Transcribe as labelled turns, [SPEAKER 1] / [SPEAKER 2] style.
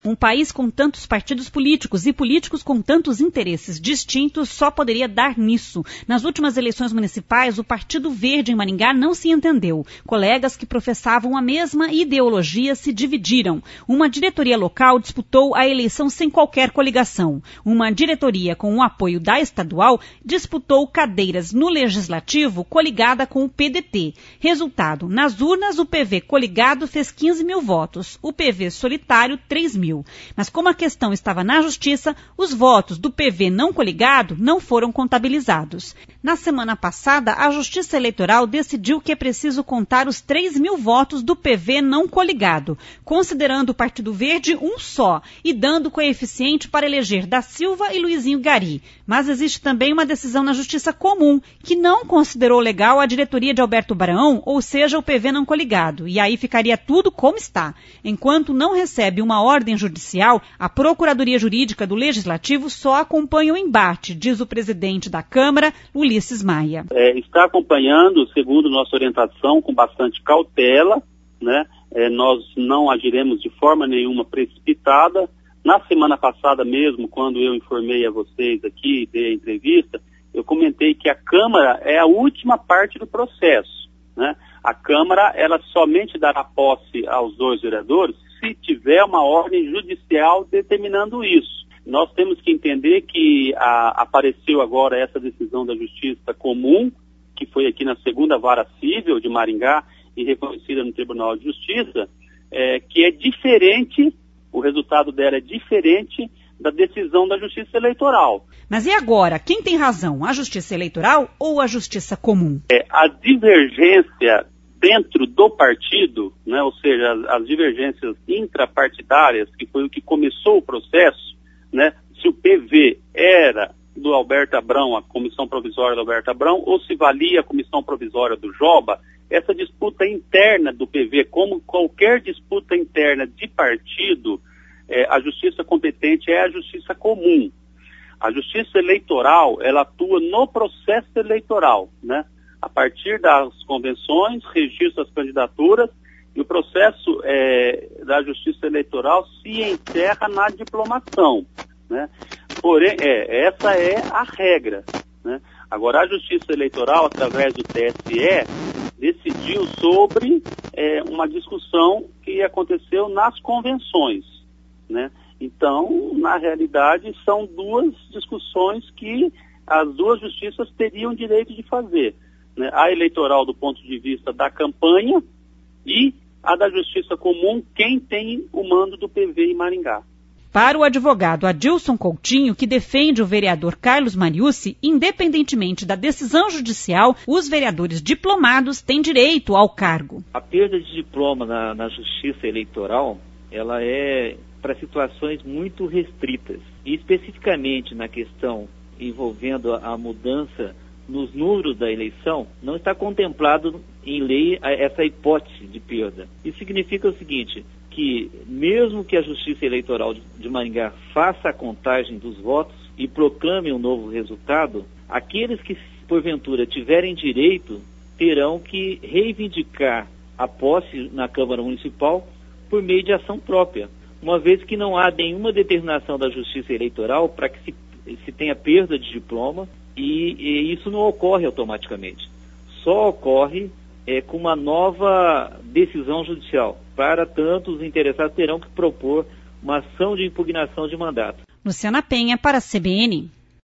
[SPEAKER 1] Um país com tantos partidos políticos e políticos com tantos interesses distintos só poderia dar nisso. Nas últimas eleições municipais, o Partido Verde em Maringá não se entendeu. Colegas que professavam a mesma ideologia se dividiram. Uma diretoria local disputou a eleição sem qualquer coligação. Uma diretoria com o apoio da estadual disputou cadeiras no Legislativo coligada com o PDT. Resultado, nas urnas o PV coligado fez 15 mil votos, o PV solitário 3 mil. Mas como a questão estava na Justiça, os votos do PV não coligado não foram contabilizados. Na semana passada, a Justiça Eleitoral decidiu que é preciso contar os 3 mil votos do PV não coligado, considerando o Partido Verde um só e dando coeficiente para eleger Da Silva e Luizinho Gari. Mas existe também uma decisão na Justiça Comum, que não considerou legal a diretoria de Alberto Brão, ou seja, o PV não coligado, e aí ficaria tudo como está. Enquanto não recebe uma ordem judicial, a Procuradoria Jurídica do Legislativo só acompanha o embate, diz o presidente da Câmara, Ulisses Maia.
[SPEAKER 2] Está acompanhando, segundo nossa orientação, com bastante cautela, né? Nós não agiremos de forma nenhuma precipitada. Na semana passada mesmo, quando eu informei a vocês aqui, dei a entrevista, eu comentei que a Câmara é a última parte do processo, né? A Câmara, ela somente dará posse aos 2 vereadores se tiver uma ordem judicial determinando isso. Nós temos que entender que apareceu agora essa decisão da Justiça Comum, que foi aqui na 2ª Vara Cível de Maringá e reconhecida no Tribunal de Justiça, que é diferente, o resultado dela é diferente da decisão da Justiça Eleitoral.
[SPEAKER 1] Mas e agora? Quem tem razão? A Justiça Eleitoral ou a Justiça Comum?
[SPEAKER 2] A divergência dentro do partido, né, ou seja, as divergências intrapartidárias, que foi o que começou o processo, né, se o PV era do Alberto Abrão, a comissão provisória do Alberto Abrão, ou se valia a comissão provisória do Joba, essa disputa interna do PV, como qualquer disputa interna de partido, a justiça competente é a Justiça Comum. A Justiça Eleitoral, ela atua no processo eleitoral, né? A partir das convenções, registra as candidaturas, e o processo da Justiça Eleitoral se encerra na diplomação, né? Porém, essa é a regra, né? Agora, a Justiça Eleitoral, através do TSE, decidiu sobre uma discussão que aconteceu nas convenções, né? Então, na realidade, são 2 discussões que as 2 justiças teriam direito de fazer, né? A eleitoral do ponto de vista da campanha e a da Justiça Comum, quem tem o mando do PV em Maringá.
[SPEAKER 1] Para o advogado Adilson Coutinho, que defende o vereador Carlos Mariucci, independentemente da decisão judicial, os vereadores diplomados têm direito ao cargo.
[SPEAKER 3] A perda de diploma na Justiça Eleitoral, ela é para situações muito restritas. E especificamente na questão envolvendo a mudança nos números da eleição, não está contemplado em lei essa hipótese de perda. Isso significa o seguinte, que mesmo que a Justiça Eleitoral de Maringá faça a contagem dos votos e proclame um novo resultado, aqueles que porventura tiverem direito terão que reivindicar a posse na Câmara Municipal por meio de ação própria, uma vez que não há nenhuma determinação da Justiça Eleitoral para que se tenha perda de diploma e isso não ocorre automaticamente. Só ocorre com uma nova decisão judicial. Para tanto, os interessados terão que propor uma ação de impugnação de mandato.
[SPEAKER 1] Luciana Penha, para a CBN.